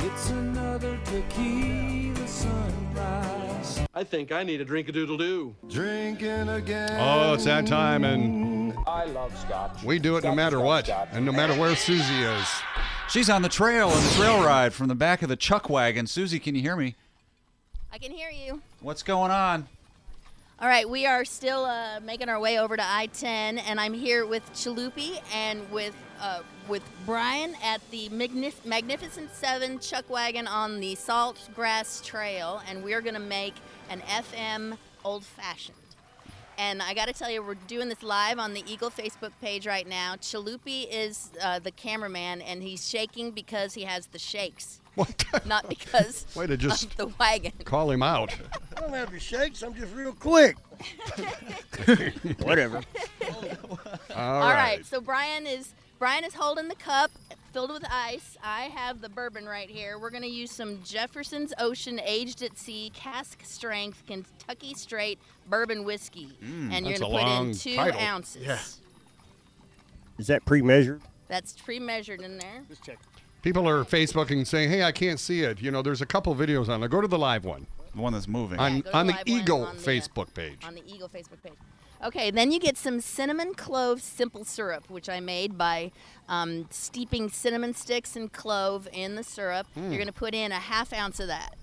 It's another tequila sunrise. I think I need a drink-a-doodle-doo. Drinking again. Oh, it's that time, and I love scotch. we do it no matter what, and no matter where Susie is. She's on the trail on the trail ride from the back of the chuck wagon. Susie, can you hear me? I can hear you. What's going on? All right, we are still making our way over to I-10, and I'm here with Chalupi and with Brian at the Magnificent 7 Chuck Wagon on the Saltgrass Trail, and we're going to make an FM Old Fashioned. And I got to tell you, we're doing this live on the Eagle Facebook page right now. Chalupi is the cameraman, and he's shaking because he has the shakes. What? Not because Way to just of the wagon. call him out. I don't have the shakes. I'm just real quick. Whatever. All right. So Brian is holding the cup filled with ice. I have the bourbon right here. We're going to use some Jefferson's Ocean Aged at Sea cask strength Kentucky Straight bourbon whiskey, and you're that's going a to put long in 2 title. ounces. Yeah. Is that pre-measured? That's pre-measured in there. Just check. People are Facebooking saying, hey, I can't see it. You know, there's a couple videos on there. Go to the live one The one that's moving. Yeah, on, go to on the the live one Eagle on the, Facebook page. On the Eagle Facebook page. Okay, then you get some cinnamon clove simple syrup, which I made by steeping cinnamon sticks and clove in the syrup. You're going to put in a ½ ounce of that.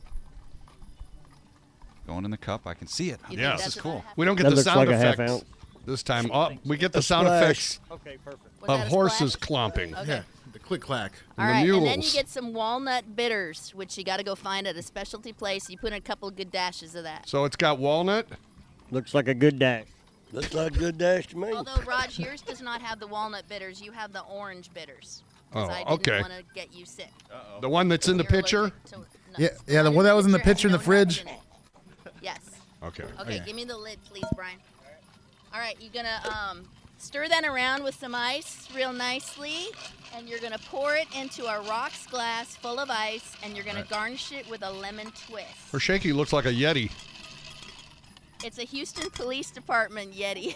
Going in the cup. I can see it. You think Yeah, that's this is about cool. a half- We don't get That the looks sound like a effects ½ ounce. this time. Oh, we get the sound Splash. effects Okay, perfect. Was of that a horses splash? clomping. Okay. Yeah, the click clack. All the right, and then you mules. get some walnut bitters, which you got to go find at a specialty place. You put in a couple of good dashes of that. So it's got walnut. Looks like a good dash. Looks like a good dash to me. Although, Raj, yours does not have the walnut bitters. You have the orange bitters. 'Cause Oh, I didn't okay. want to get you sick. The one that's in the You're picture? allergic to nuts. Yeah, the one that was in the picture in the has no fridge. nuts in it. Yes. Okay. Okay, give me the lid, please, Brian. All right, you're going to stir that around with some ice real nicely, and you're going to pour it into a rocks glass full of ice, and you're going to garnish it with a lemon twist. Her shaky looks like a Yeti. It's a Houston Police Department Yeti.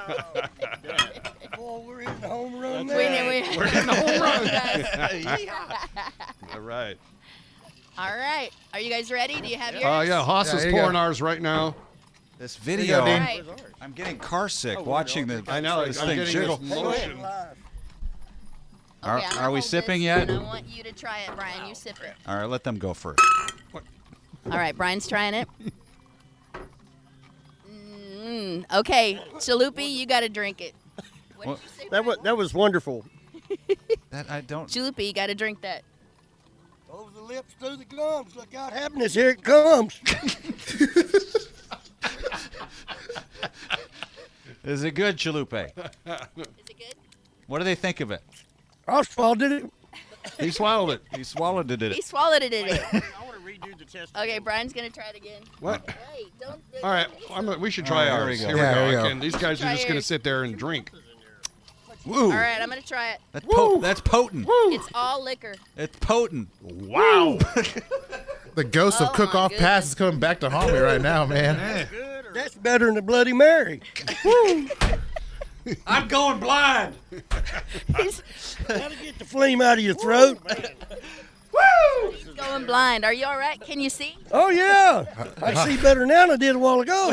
Boy, we're hitting the home run We're there. hitting the home run, guys. All right. All right, are you guys ready? Do you have yours? Yeah, Haas Yeah, is here you pouring go. ours right now. This you video. go, Dean. All right. I'm getting car sick watching the I know. this I'm thing getting jiggle. this motion. Are- Okay, I'm are gonna we hold sipping this, yet? and I want you to try it, Brian. You sip it. All right, let them go first. All right, Brian's trying it. Okay, Chalupi, you got to drink it. What What? did you say, That was wonderful. That I don't. Chalupi, you got to drink that. Over the lips, through the gums. Look out, happiness. Here it comes. Is it good, Chalupe? Is it good? What do they think of it? Oswald did it. He swallowed it. He swallowed it. He swallowed it. I want to redo the test. Okay, Brian's going to try it again. What? Hey, don't. All right. We should try All right, ours. here Here we we go. go. Yeah, here we go. Again, these guys are Try just going to yours. sit there and drink. Woo! All right, I'm going to try it. That's potent. It's all liquor. It's potent. Wow. The ghost of Oh, Cook my Off goodness. Pass is coming back to haunt me right now, man. That's better than the Bloody Mary. I'm going blind. He's Gotta get the flame out of your throat. going blind. Are you all right? Can you see? Oh, yeah. I see better now than I did a while ago.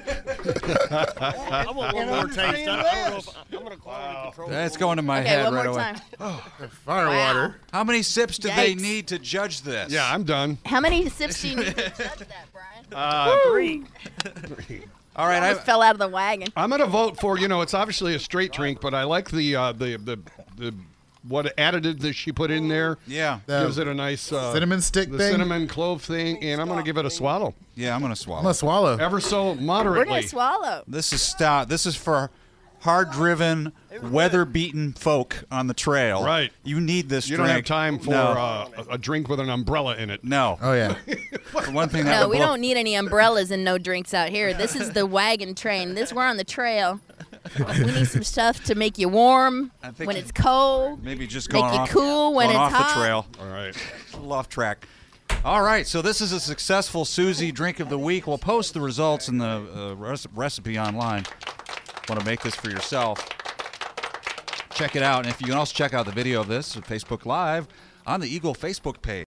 I want one more taste. I'm going to quality control. That's going to my Okay, head one right more away. time. Fire Wow. water. How many sips do they Yikes. need to judge this? Yeah, I'm done. How many sips do you need to judge that, Brian? 3. All right. Almost fell out of the wagon. I'm going to vote for, it's obviously a straight drink, but I like the what additive that she put in there. Yeah. Gives it a nice Cinnamon stick the thing? cinnamon clove thing, and I'm going to give it a swallow. Yeah, I'm going to I'm swallow. gonna swallow. Ever so We're moderately. going to swallow. This is stout. This is for hard-driven, weather-beaten folk on the trail. Right. You need this You drink. don't have time for No. a drink with an umbrella in it. No. Oh yeah. For one thing, that No, would we blow- don't need any umbrellas and no drinks out here. This is the wagon train. We're on the trail. We need some stuff to make you warm I think when you- it's cold. Maybe just Make going you off, cool when going it's off hot. the trail. All right. A little off track. All right, so this is a successful Susie drink of the week. We'll post the results in the recipe online. Want to make this for yourself? Check it out, and if you can also check out the video of this at Facebook Live on the Eagle Facebook page.